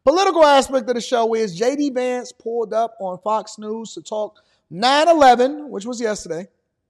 Political aspect of the show is J.D. Vance pulled up on Fox News to talk 9/11, which was yesterday,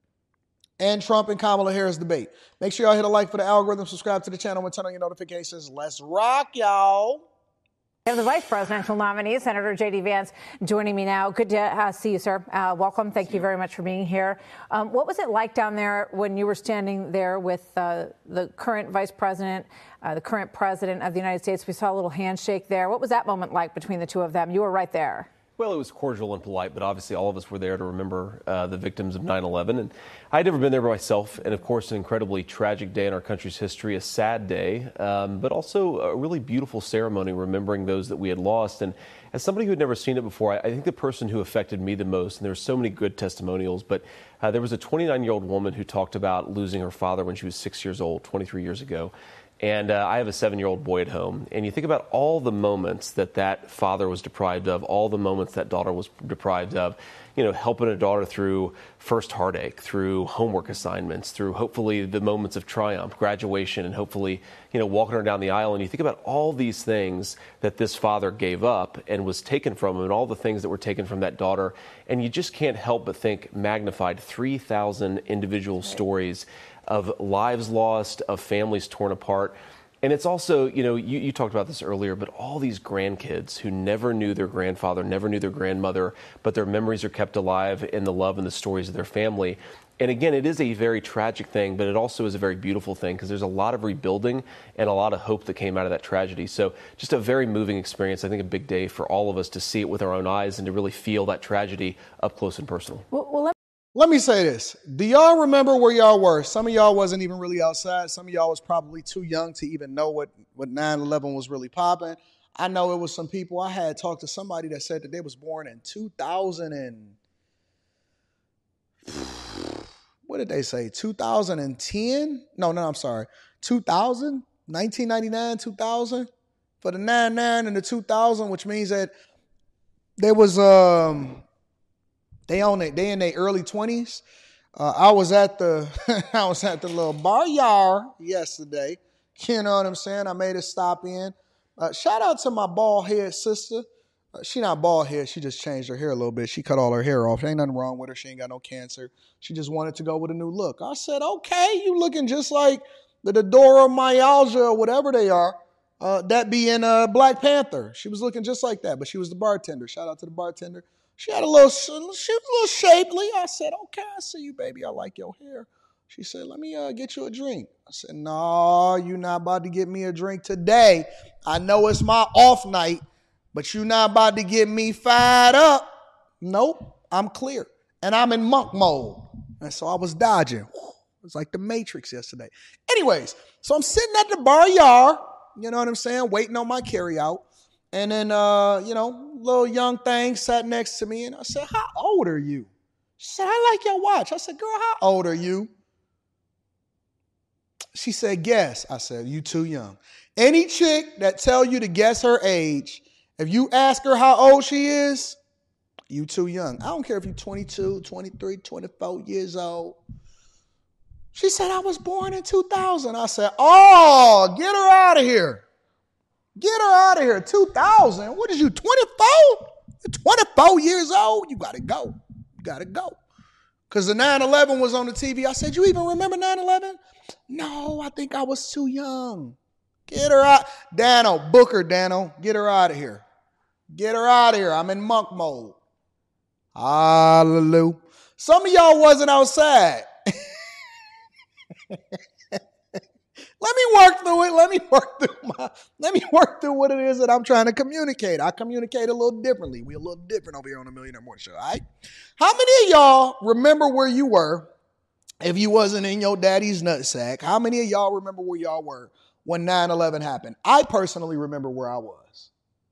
and Trump and Kamala Harris debate. Make sure y'all hit a like for the algorithm, subscribe to the channel, and turn on your notifications. Let's rock, y'all. We have the vice presidential nominee, Senator J.D. Vance, joining me now. Good to see you, sir. Welcome. Thank you very much for being here. What was it like down there when you were standing there with the current vice president, the current president of the United States? We saw a little handshake there. What was that moment like between the two of them? You were right there. Well, it was cordial and polite, but obviously all of us were there to remember the victims of 9/11. And I'd never been there myself. And of course, an incredibly tragic day in our country's history, a sad day, but also a really beautiful ceremony remembering those that we had lost. And as somebody who had never seen it before, I think the person who affected me the most, and there were so many good testimonials, but there was a 29-year-old woman who talked about losing her father when she was 6 years old, 23 years ago. And I have a 7-year-old boy at home. And you think about all the moments that father was deprived of, all the moments that daughter was deprived of, you know, helping a daughter through first heartache, through homework assignments, through hopefully the moments of triumph, graduation, and hopefully, you know, walking her down the aisle. And you think about all these things that this father gave up and was taken from him, and all the things that were taken from that daughter. And you just can't help but think magnified 3,000 individual stories of lives lost, of families torn apart. And it's also, you know, you talked about this earlier, but all these grandkids who never knew their grandfather, never knew their grandmother, but their memories are kept alive in the love and the stories of their family. And again, it is a very tragic thing, but it also is a very beautiful thing because there's a lot of rebuilding and a lot of hope that came out of that tragedy. So just a very moving experience. I think a big day for all of us to see it with our own eyes and to really feel that tragedy up close and personal. Let me say this. Do y'all remember where y'all were? Some of y'all wasn't even really outside. Some of y'all was probably too young to even know what 9/11 was really popping. I know it was some people. I had talked to somebody that said that they was born in 2000 and, what did they say, 2010? No, I'm sorry. 2000? 1999, 2000? For the 99 and the 2000, which means that there was... They in their early 20s. I was at the little bar yard yesterday. You know what I'm saying? I made a stop in. Shout out to my bald head sister. She not bald head. She just changed her hair a little bit. She cut all her hair off. There ain't nothing wrong with her. She ain't got no cancer. She just wanted to go with a new look. I said, okay, you looking just like the Dora Myalgia or whatever they are. That be in Black Panther. She was looking just like that, but she was the bartender. Shout out to the bartender. She was a little shapely. I said, okay, I see you, baby. I like your hair. She said, let me get you a drink. I said, no, you're not about to get me a drink today. I know it's my off night, but you're not about to get me fired up. Nope, I'm clear. And I'm in monk mode. And so I was dodging. It was like the Matrix yesterday. Anyways, so I'm sitting at the bar yard, you know what I'm saying, waiting on my carry out. And then, little young thing sat next to me, and I said, how old are you? She said, I like your watch. I said, girl, how old are you? She said, guess. I said, you too young. Any chick that tell you to guess her age, if you ask her how old she is, you too young. I don't care if you're 22, 23, 24 years old. She said, I was born in 2000. I said, oh, get her out of here. Get her out of here. 2000. What is you, 24? You're 24 years old. You got to go. You got to go. Because the 9/11 was on the TV. I said, you even remember 9/11? No, I think I was too young. Get her out. Dano, book her, Dano. Get her out of here. Get her out of here. I'm in monk mode. Hallelujah. Some of y'all wasn't outside. Let me work through it. Let me work through what it is that I'm trying to communicate. I communicate a little differently. We're a little different over here on the Millionaire Morning Show, all right? How many of y'all remember where you were if you wasn't in your daddy's nutsack? How many of y'all remember where y'all were when 9/11 happened? I personally remember where I was.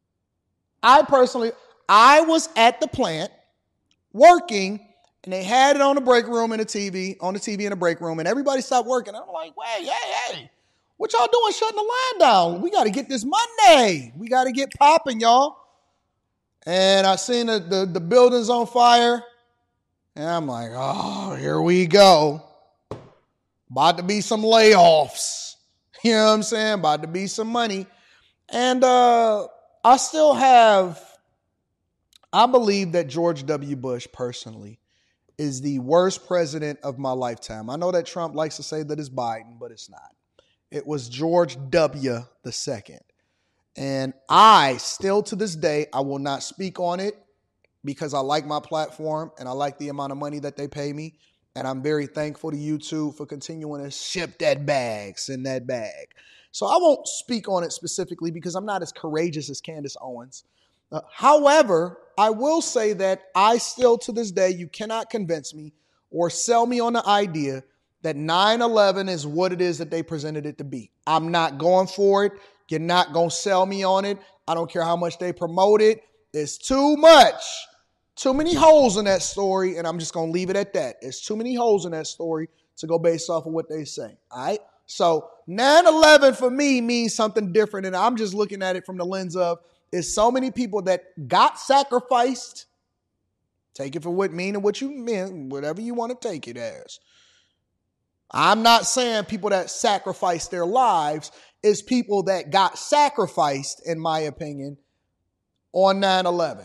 I was at the plant working, and they had it on the break room and on the TV in the break room, and everybody stopped working. I'm like, wait, hey. What y'all doing shutting the line down? We got to get this Monday. We got to get popping, y'all. And I seen the buildings on fire. And I'm like, oh, here we go. About to be some layoffs. You know what I'm saying? About to be some money. And I believe that George W. Bush personally is the worst president of my lifetime. I know that Trump likes to say that it's Biden, but it's not. It was George W. the second. And I still to this day, I will not speak on it because I like my platform and I like the amount of money that they pay me. And I'm very thankful to YouTube for continuing to ship that bag, send that bag. So I won't speak on it specifically because I'm not as courageous as Candace Owens. However, I will say that I still to this day, you cannot convince me or sell me on the idea that 9/11 is what it is that they presented it to be. I'm not going for it. You're not going to sell me on it. I don't care how much they promote it. It's too much. Too many holes in that story, and I'm just going to leave it at that. There's too many holes in that story to go based off of what they say. All right? So 9/11 for me means something different, and I'm just looking at it from the lens of is so many people that got sacrificed. Take it for what mean and what you mean, whatever you want to take it as. I'm not saying people that sacrificed their lives. It's people that got sacrificed, in my opinion, on 9/11.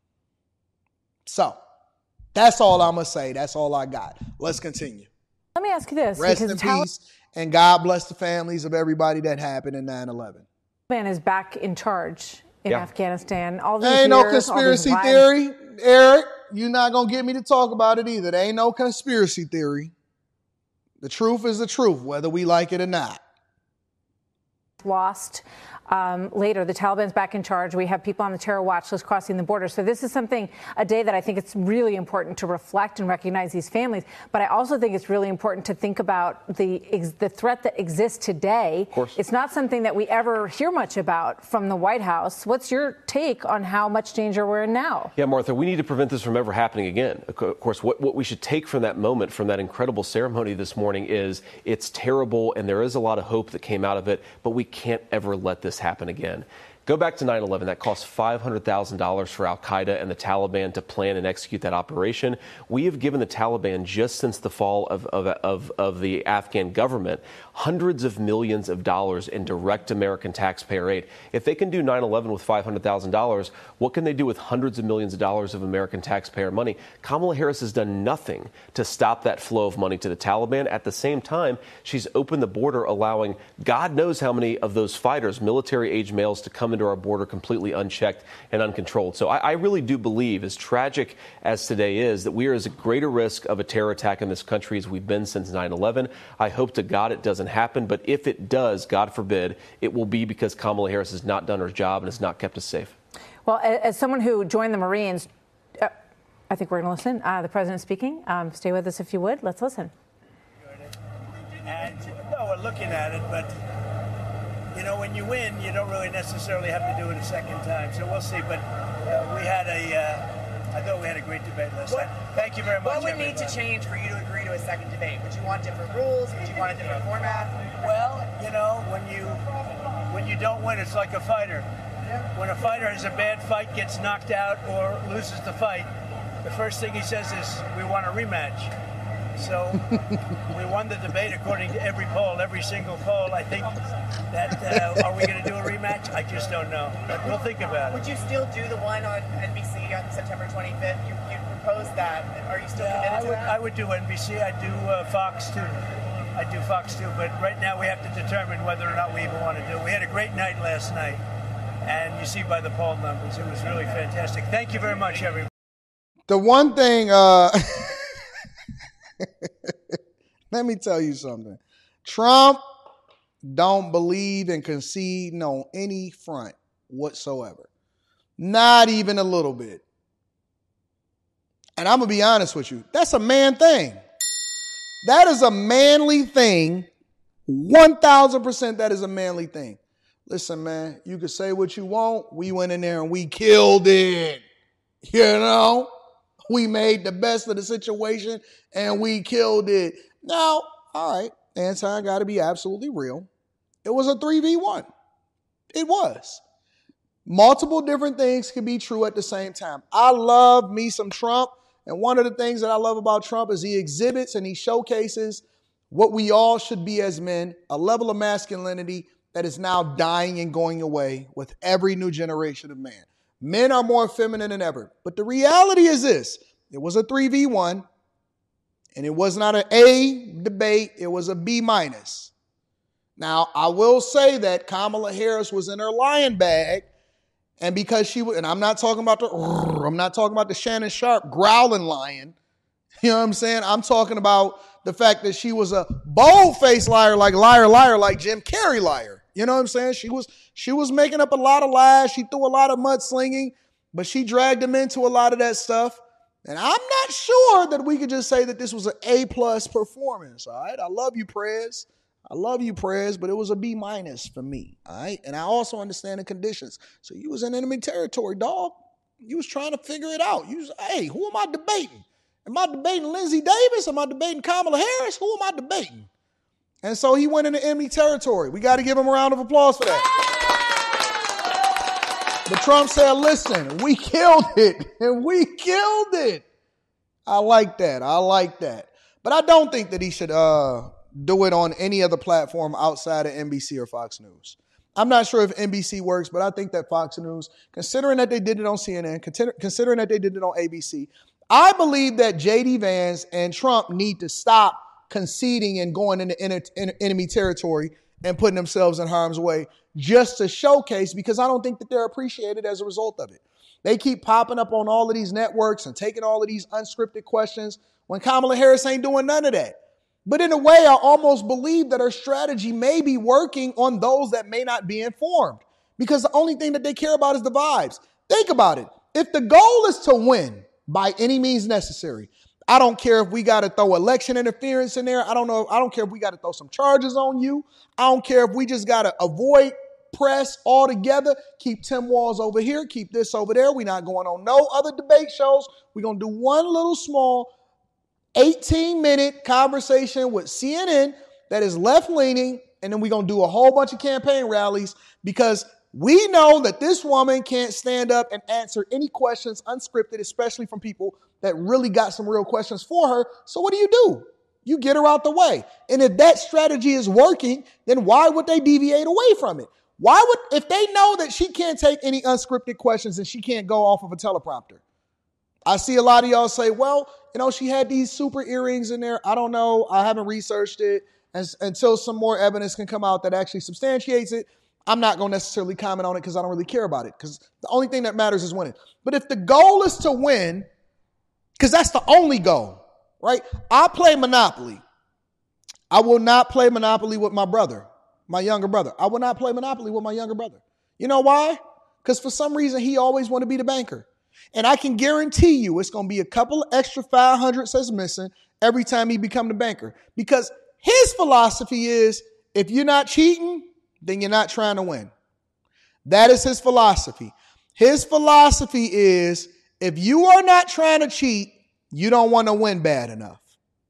So that's all I'm going to say. That's all I got. Let's continue. Let me ask you this. Rest in peace, and God bless the families of everybody that happened in 9/11. Taliban is back in charge in Afghanistan. All these ain't years, no conspiracy theory, Eric. You're not going to get me to talk about it either. There ain't no conspiracy theory. The truth is the truth, whether we like it or not. Lost. Later, the Taliban's back in charge. We have people on the terror watch list crossing the border. So this is a day that I think it's really important to reflect and recognize these families. But I also think it's really important to think about the threat that exists today. Of course. It's not something that we ever hear much about from the White House. What's your take on how much danger we're in now? Yeah, Martha, we need to prevent this from ever happening again. Of course, what we should take from that moment, from that incredible ceremony this morning is it's terrible and there is a lot of hope that came out of it, but we can't ever let this happen again. Go back to 9/11. That cost $500,000 for al-Qaeda and the Taliban to plan and execute that operation. We have given the Taliban, just since the fall of the Afghan government, hundreds of millions of dollars in direct American taxpayer aid. If they can do 9/11 with $500,000, what can they do with hundreds of millions of dollars of American taxpayer money? Kamala Harris has done nothing to stop that flow of money to the Taliban. At the same time, she's opened the border, allowing God knows how many of those fighters, military-age males, to come into our border completely unchecked and uncontrolled. So I really do believe, as tragic as today is, that we are as a greater risk of a terror attack in this country as we've been since 9/11. I hope to God it doesn't happen, but if it does, God forbid, it will be because Kamala Harris has not done her job and has not kept us safe. Well, as someone who joined the Marines, I think we're going to listen. The president speaking. Stay with us if you would. Let's listen. And no, we're looking at it, but you know, when you win, you don't really necessarily have to do it a second time. So we'll see. But I thought we had a great debate last night. Thank you very much. What would need to change for you to agree to a second debate? Would you want different rules? Would you want a different format? Well, you know, when you don't win, it's like a fighter. When a fighter has a bad fight, gets knocked out, or loses the fight, the first thing he says is, "We want a rematch." So we won the debate according to every poll, every single poll. I think that are we going to do a rematch? I just don't know, but we'll think about it. Would you still do the one on NBC on September 25th? You proposed that. Are you still committed to that? I would do NBC. I'd do Fox too. I'd do Fox too. But right now we have to determine whether or not we even want to do it. We had a great night last night, and you see by the poll numbers, it was really fantastic. Thank you very much, everyone. The one thing. Let me tell you something. Trump don't believe in conceding on any front whatsoever. Not even a little bit. And I'm going to be honest with you. That's a man thing. That is a manly thing. 1,000% that is a manly thing. Listen, man, you can say what you want. We went in there and we killed it. You know? We made the best of the situation and we killed it. Now, all right, Anton, got to be absolutely real. It was a 3v1. It was. Multiple different things can be true at the same time. I love me some Trump. And one of the things that I love about Trump is he exhibits and he showcases what we all should be as men, a level of masculinity that is now dying and going away with every new generation of man. Men are more feminine than ever. But the reality is this. It was a 3v1, and it was not an A debate. It was a B-. Now, I will say that Kamala Harris was in her lion bag, and because she was, and I'm not talking about the Shannon Sharp growling lion. You know what I'm saying? I'm talking about the fact that she was a bold-faced liar, like Jim Carrey liar. You know what I'm saying? She was making up a lot of lies. She threw a lot of mudslinging, but she dragged him into a lot of that stuff. And I'm not sure that we could just say that this was an A+ performance. All right. I love you, Prez. But it was a B- for me. All right. And I also understand the conditions. So you was in enemy territory, dog. You was trying to figure it out. You was, hey, who am I debating? Am I debating Lindsey Davis? Am I debating Kamala Harris? Who am I debating? And so he went into enemy territory. We got to give him a round of applause for that. But Trump said, listen, we killed it. And we killed it. I like that. But I don't think that he should do it on any other platform outside of NBC or Fox News. I'm not sure if NBC works, but I think that Fox News, considering that they did it on CNN, considering that they did it on ABC, I believe that J.D. Vance and Trump need to stop conceding and going into enemy territory and putting themselves in harm's way just to showcase, because I don't think that they're appreciated as a result of it. They keep popping up on all of these networks and taking all of these unscripted questions when Kamala Harris ain't doing none of that. But in a way, I almost believe that her strategy may be working on those that may not be informed, because the only thing that they care about is the vibes. Think about it. If the goal is to win by any means necessary, I don't care if we got to throw election interference in there. I don't care if we got to throw some charges on you. I don't care if we just got to avoid press altogether. Keep Tim Walz over here. Keep this over there. We're not going on no other debate shows. We're going to do one little small 18-minute conversation with CNN that is left-leaning, and then we're going to do a whole bunch of campaign rallies, because we know that this woman can't stand up and answer any questions unscripted, especially from people that really got some real questions for her. So what do? You get her out the way. And if that strategy is working, then why would they deviate away from it? If they know that she can't take any unscripted questions and she can't go off of a teleprompter? I see a lot of y'all say, well, she had these super earrings in there. I don't know. I haven't researched it. Until some more evidence can come out that actually substantiates it, I'm not going to necessarily comment on it because I don't really care about it, because the only thing that matters is winning. But if the goal is to win, because that's the only goal, right? I play Monopoly. I will not play Monopoly with my younger brother. I will not play Monopoly with my younger brother. You know why? Because for some reason, he always want to be the banker. And I can guarantee you it's going to be a couple of extra 500s that's missing every time he become the banker. Because his philosophy is, if you're not cheating, then you're not trying to win. That is his philosophy. His philosophy is, if you are not trying to cheat, you don't want to win bad enough.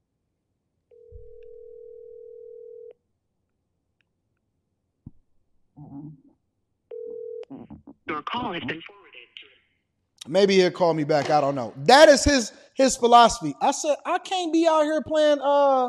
Your call has been forwarded. Maybe he'll call me back. I don't know. That is his philosophy. I said, I can't be out here playing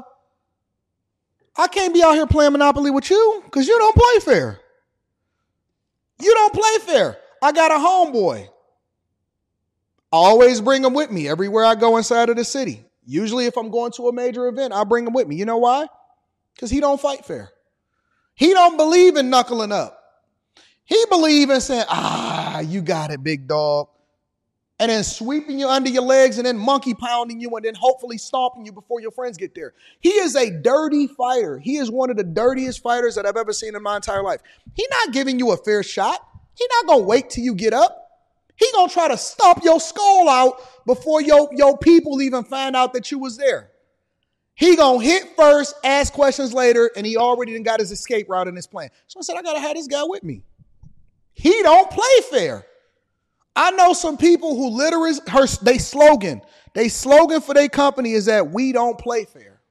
Monopoly with you because you don't play fair. You don't play fair. I got a homeboy. I always bring him with me everywhere I go inside of the city. Usually if I'm going to a major event, I bring him with me. You know why? Because he don't fight fair. He don't believe in knuckling up. He believes in saying, you got it, big dog. And then sweeping you under your legs and then monkey pounding you and then hopefully stomping you before your friends get there. He is a dirty fighter. He is one of the dirtiest fighters that I've ever seen in my entire life. He's not giving you a fair shot. He's not going to wait till you get up. He going to try to stomp your skull out before your people even find out that you was there. He going to hit first, ask questions later, and he already done got his escape route in his plan. So I said, I got to have this guy with me. He don't play fair. I know some people who literally, they slogan for their company is that we don't play fair.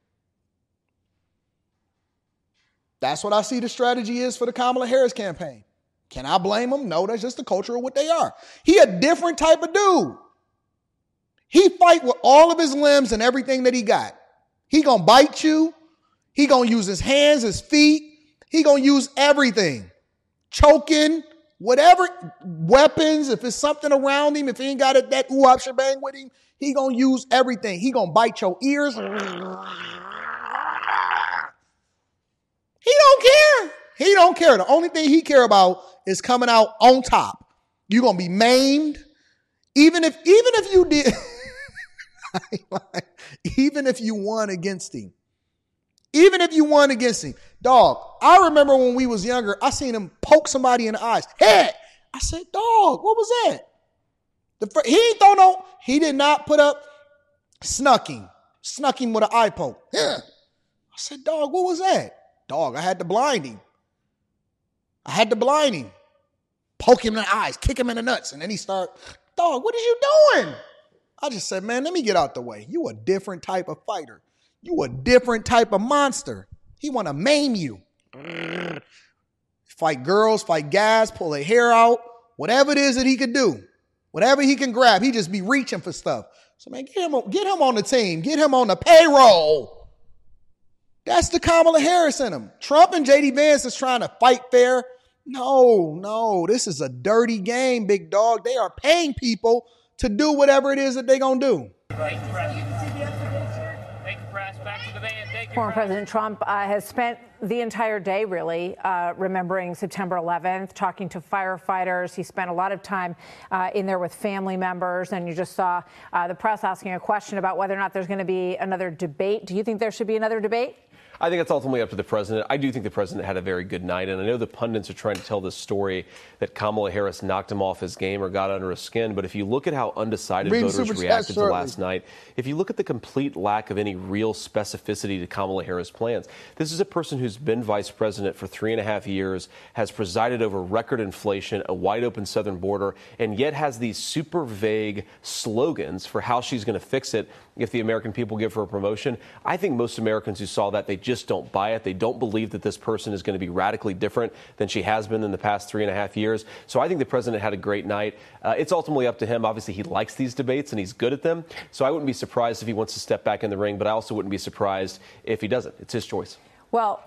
That's what I see the strategy is for the Kamala Harris campaign. Can I blame them? No, that's just the culture of what they are. He a different type of dude. He fight with all of his limbs and everything that he got. He gonna bite you. He gonna use his hands, his feet. He going to use everything. Choking, whatever, weapons, if it's something around him, if he ain't got that ooh-hop shebang with him, he going to use everything. He going to bite your ears. He don't care. He don't care. The only thing he care about is coming out on top. You're going to be maimed. Even if you did, even if you won against him. Even if you won against him. Dog, I remember when we was younger, I seen him poke somebody in the eyes. Head! I said, dog, what was that? He did not put up snucking with an eye poke. Yeah. I said, dog, what was that? Dog, I had to blind him. Poke him in the eyes, kick him in the nuts. And then he start, dog, what is you doing? I just said, man, let me get out the way. You a different type of fighter. You a different type of monster. He want to maim you. Fight girls, fight guys, pull their hair out. Whatever it is that he could do. Whatever he can grab, he just be reaching for stuff. So, man, get him on the team. Get him on the payroll. That's the Kamala Harris in him. Trump and J.D. Vance is trying to fight fair. No, this is a dirty game, big dog. They are paying people to do whatever it is that they're going to do. Former President Trump has spent the entire day, really, remembering September 11th, talking to firefighters. He spent a lot of time in there with family members. And you just saw the press asking a question about whether or not there's going to be another debate. Do you think there should be another debate? I think it's ultimately up to the president. I do think the president had a very good night, and I know the pundits are trying to tell this story that Kamala Harris knocked him off his game or got under his skin. But if you look at how undecided voters reacted to last night, if you look at the complete lack of any real specificity to Kamala Harris' plans, this is a person who's been vice president for 3.5 years, has presided over record inflation, a wide open southern border, and yet has these super vague slogans for how she's going to fix it if the American people give her a promotion. I think most Americans who saw that, they just don't buy it. They don't believe that this person is going to be radically different than she has been in the past 3.5 years. So I think the president had a great night. It's ultimately up to him. Obviously, he likes these debates and he's good at them. So I wouldn't be surprised if he wants to step back in the ring, but I also wouldn't be surprised if he doesn't. It's his choice. Well,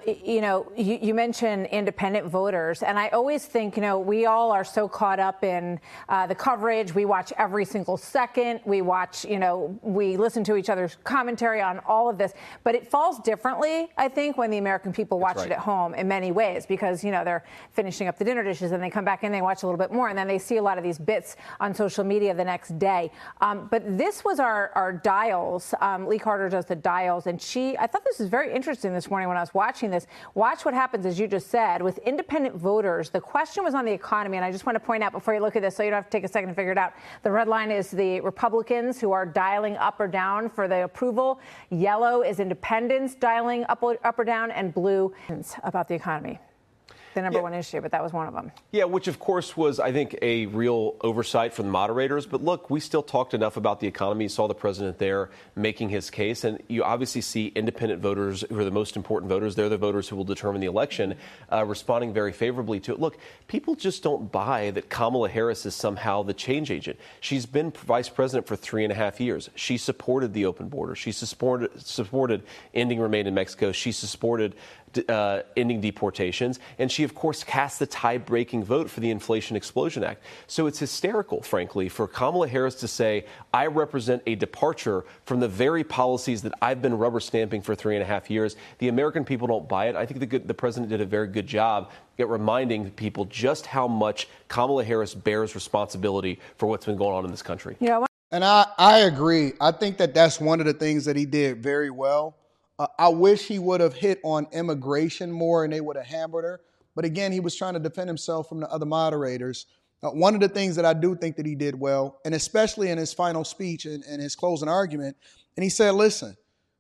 you mentioned independent voters, and I always think, we all are so caught up in the coverage. We watch every single second. We watch, we listen to each other's commentary on all of this. But it falls differently, I think, when the American people watch it at home in many ways, because, they're finishing up the dinner dishes and they come back and they watch a little bit more, and then they see a lot of these bits on social media the next day. But this was our dials. Lee Carter does the dials, and I thought this was very interesting this morning when I was watching this. Watch what happens, as you just said, with independent voters. The question was on the economy, and I just want to point out before you look at this, so you don't have to take a second to figure it out. The red line is the Republicans who are dialing up or down for the approval. Yellow is independents dialing up or down, and blue about the economy. The number one issue, but that was one of them. Yeah, which of course was, I think, a real oversight from the moderators. But look, we still talked enough about the economy. You saw the president there making his case. And you obviously see independent voters who are the most important voters. They're the voters who will determine the election, responding very favorably to it. Look, people just don't buy that Kamala Harris is somehow the change agent. She's been vice president for 3.5 years. She supported the open border. She supported ending remain in Mexico. She supported ending deportations. And she, of course, cast the tie-breaking vote for the Inflation Explosion Act. So it's hysterical, frankly, for Kamala Harris to say, I represent a departure from the very policies that I've been rubber stamping for 3.5 years. The American people don't buy it. I think the president did a very good job at reminding people just how much Kamala Harris bears responsibility for what's been going on in this country. And I agree. I think that's one of the things that he did very well. I wish he would have hit on immigration more and they would have hammered her. But again, he was trying to defend himself from the other moderators. One of the things that I do think that he did well, and especially in his final speech and his closing argument, and he said, listen,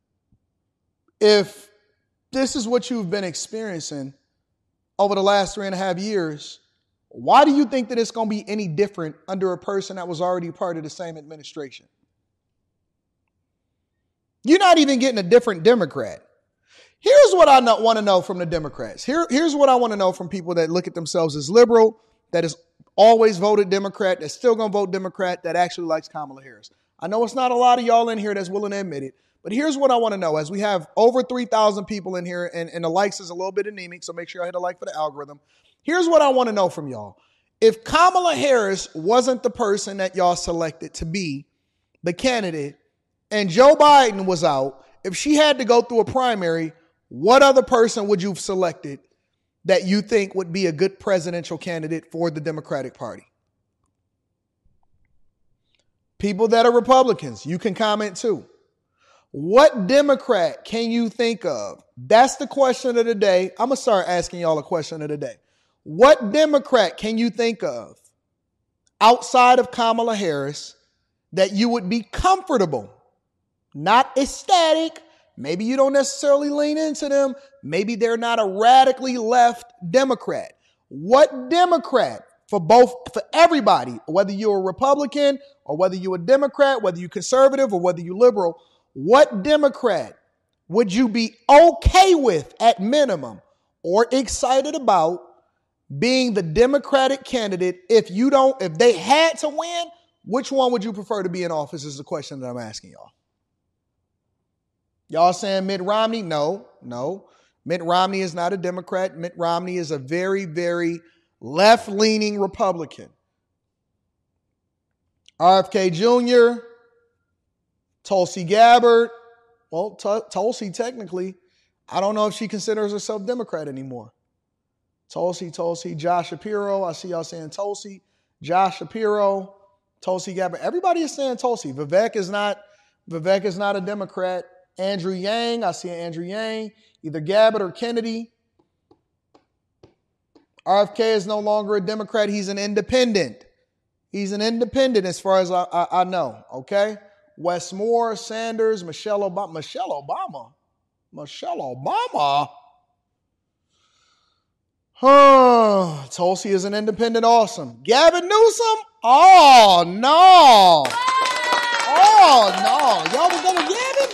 if this is what you've been experiencing over the last 3.5 years, why do you think that it's going to be any different under a person that was already part of the same administration? You're not even getting a different Democrat. Here's what I want to know from the Democrats. Here's what I want to know from people that look at themselves as liberal, that has always voted Democrat, that's still going to vote Democrat, that actually likes Kamala Harris. I know it's not a lot of y'all in here that's willing to admit it, But here's what I want to know. As we have over 3,000 people in here, and the likes is a little bit anemic, so make sure I hit a like for the algorithm. Here's what I want to know from y'all. If Kamala Harris wasn't the person that y'all selected to be the candidate and Joe Biden was out, if she had to go through a primary, what other person would you have selected that you think would be a good presidential candidate for the Democratic Party? People that are Republicans, you can comment too. What Democrat can you think of? That's the question of the day. I'm going to start asking y'all a question of the day. What Democrat can you think of outside of Kamala Harris that you would be comfortable, not ecstatic? Maybe you don't necessarily lean into them. Maybe they're not a radically left Democrat. What Democrat for everybody, whether you're a Republican or whether you're a Democrat, whether you're conservative or whether you're liberal, what Democrat would you be okay with at minimum or excited about being the Democratic candidate? If they had to win, which one would you prefer to be in office is the question that I'm asking y'all. Y'all saying Mitt Romney? No. Mitt Romney is not a Democrat. Mitt Romney is a very, very left-leaning Republican. RFK Jr., Tulsi Gabbard. Well, Tulsi technically, I don't know if she considers herself Democrat anymore. Tulsi, Josh Shapiro. I see y'all saying Tulsi, Josh Shapiro, Tulsi Gabbard. Everybody is saying Tulsi. Vivek is not a Democrat. Andrew Yang, I see Andrew Yang, either Gabbard or Kennedy. RFK is no longer a Democrat. He's an independent. He's an independent as far as I know, okay? Wes Moore, Sanders, Michelle Obama. Tulsi is an independent, awesome. Gavin Newsom? Oh, no. Y'all were going to Gavin?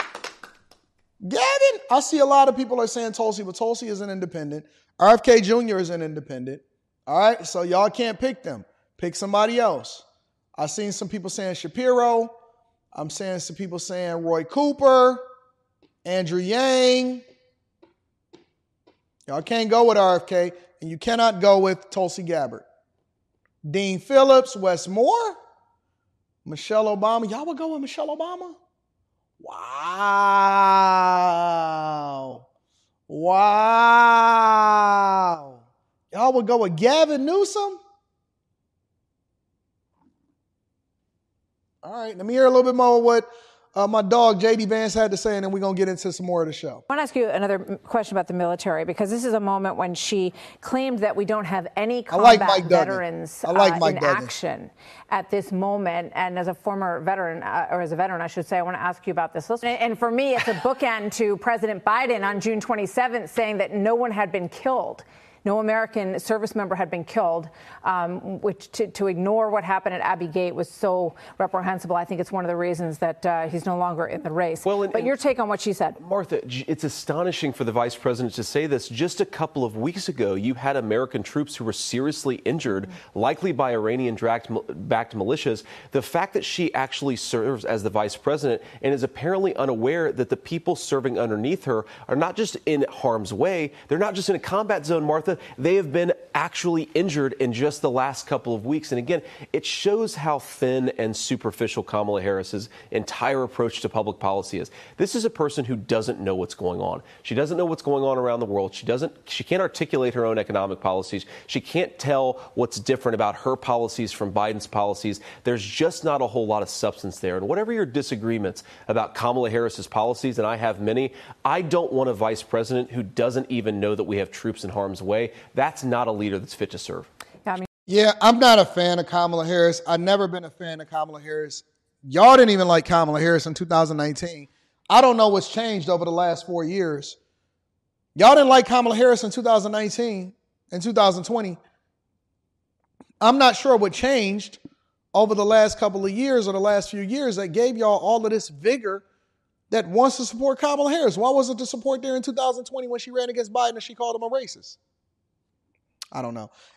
Gavin? I see a lot of people are saying Tulsi, but Tulsi is an independent. RFK Jr. is an independent. All right, so y'all can't pick them. Pick somebody else. I've seen some people saying Shapiro. I'm seeing some people saying Roy Cooper, Andrew Yang. Y'all can't go with RFK, and you cannot go with Tulsi Gabbard. Dean Phillips, Wes Moore, Michelle Obama. Y'all would go with Michelle Obama? Wow. Y'all would go with Gavin Newsom? All right, let me hear a little bit more of what my dog, J.D. Vance, had to say, and then we're going to get into some more of the show. I want to ask you another question about the military, because this is a moment when she claimed that we don't have any combat veterans in action at this moment. And as a former veteran, or as a veteran, I should say, I want to ask you about this. And for me, it's a bookend to President Biden on June 27th saying that no one had been killed. No American service member had been killed, which to ignore what happened at Abbey Gate was so reprehensible. I think it's one of the reasons that he's no longer in the race. But your take on what she said. Martha, it's astonishing for the vice president to say this. Just a couple of weeks ago, you had American troops who were seriously injured, likely by Iranian-backed militias. The fact that she actually serves as the vice president and is apparently unaware that the people serving underneath her are not just in harm's way, they're not just in a combat zone, Martha. They have been actually injured in just the last couple of weeks. And again, it shows how thin and superficial Kamala Harris's entire approach to public policy is. This is a person who doesn't know what's going on. She doesn't know what's going on around the world. She can't articulate her own economic policies. She can't tell what's different about her policies from Biden's policies. There's just not a whole lot of substance there. And whatever your disagreements about Kamala Harris's policies, and I have many, I don't want a vice president who doesn't even know that we have troops in harm's way. That's not a leader that's fit to serve. Yeah, I'm not a fan of Kamala Harris. I've never been a fan of Kamala Harris. Y'all didn't even like Kamala Harris in 2019. I don't know what's changed over the last 4 years. Y'all didn't like Kamala Harris in 2019 and 2020. I'm not sure what changed over the last couple of years or the last few years that gave y'all all of this vigor that wants to support Kamala Harris. Why wasn't the support there in 2020 when she ran against Biden and she called him a racist? I don't know.